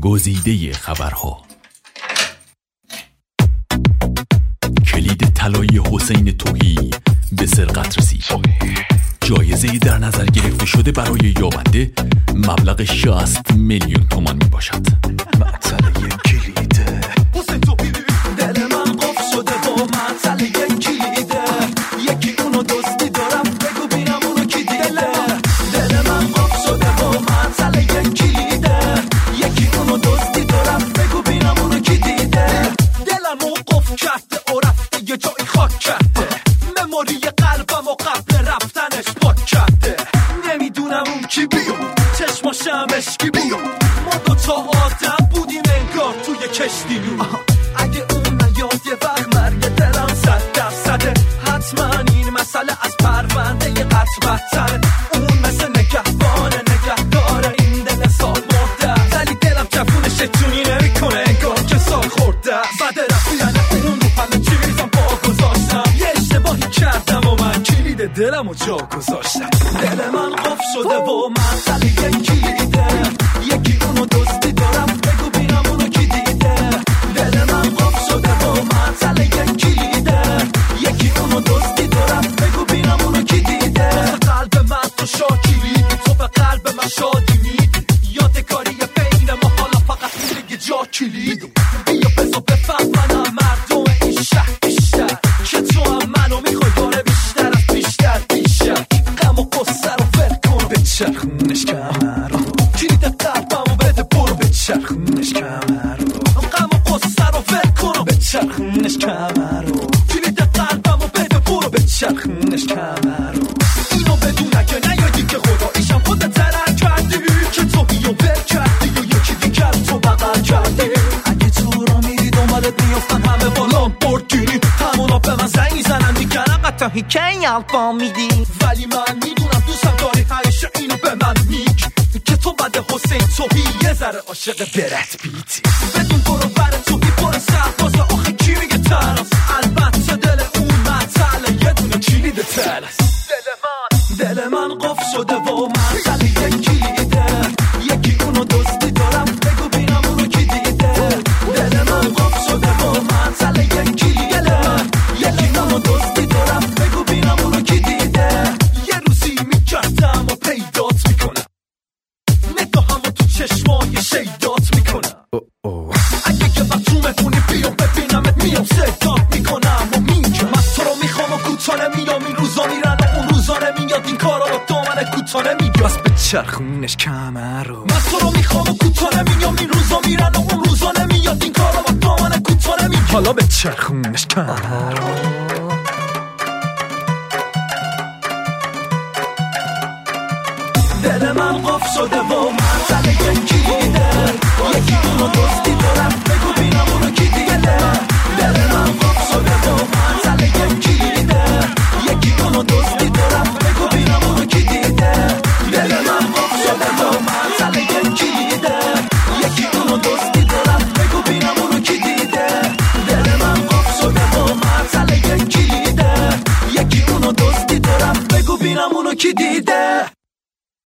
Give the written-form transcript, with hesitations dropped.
گزیده خبرها. کلید طلایی حسین تویی به سرقت رسید. جایزه در نظر گرفته شده برای یابنده مبلغ 60 میلیون تومان می باشد. معطل یک کلیده حسین تویی دل من قفل شده با معطل یک کلیده. یکی اونو دوستی دارم بگو بینم اونو کی دیده. دل من قفل شده با معطل یک کلیده. یکی اونو دوستی دارم بگو بینم اونو کی دیده. دلمو قفل کرده و رفته یه جایی خاک کرده. مموری قلبم و قبل رفتنش پاک کرده. نمیدونم اون کی بیاد چشماشم اشکی بیاد. ما دوتا آدم بودیم انگار توی کشتی نور. اگه اون نیاد یه وقت مرگ دلم 100%. حتما این مسئله از پرونده یه قطع بدتره. اون مثل نگهبانه نگهداره این دل سال مرده. ولی دلم جفونش جونی نمیکنه انگار که سال خورده. بده رفتن اون رو همه چیزم با گذاشتم. یه اشتباهی کردم و من کلید دلم رو جا گذاشتم. دل من قفل شده و معطل یک کلیده. یکی اونو دوستی دارم بگو بینم اونو کی دیده. دل من قفل شده و معطل یک کلیده. یکی اونو دوستی دارم بگو بینم اونو کی دیده. قلب من تو شاکیری تو به قلب من شادی میدی. یادگاری بین ما حالا فقط میگه جا کلید. بیا بزا بفهم منم مردم این شهر بیشتر که تو هم منو میخوای داره بیشتر از بیشتر. غم و قصه رو ول کن بچرخونش کمر رو. کلید قلبمو بده برو بچرخونش کمر رو. غم و قصه رو ول کن و بچرخونش کمر رو. کلید قلبمو بده برو بچرخونش کمر رو. اینو بدون اگه نیادی که خدا ایشم خودت ترک کردی که تو بیو ول کردی و یکی دیگر تو بغل کردی. اگه تو را میری دنبالت میافتن همه با لامبورگینی. همونا به من زنگ میزنن میگن قطعی که الفام میدی. ولی من میدونم دوستم داری همیشه اینو به من میگی که تو بعد حسین تویی یه ذره عاشق برد پیتی. بدون برو بر تویی پر سرباز آخه کی میگه تناس. البته دل اون معطله یه دونه کلید تلس. دل من قفل شده و معطل یک کلیده. یکی اونو دوستی دارم بگو بینم اونو کی دیده. دل من قفل شده و معطل یک کلیده. یکی اونو دوستی دارم بگو بینم اونو کی دیده. یه روزی میکردم و پیدات میکنم. نگاهمو تو چشمای شیدات میکنم. اگه که وقت تو مهمونی بیام ببینمت میام صدات میکنم و میگم من تو رو میخوام و کوتاه نمیام. این روزا میرن و اون روزا نمیاد. این کارا رو دامن کوتاه نمیاد. بس به چرخونش کمر رو. من تو رو میخوام و کوتاه نمیام. این روزا میرن و اون روزا نمیاد. این کارا رو دامن کوتاه نمیاد. حالا به چرخونش کمر رو. دل من قفل شده و معطل یک کلیده. یکی اونو دوستی دارم بگو بینم اونو کی دیگه.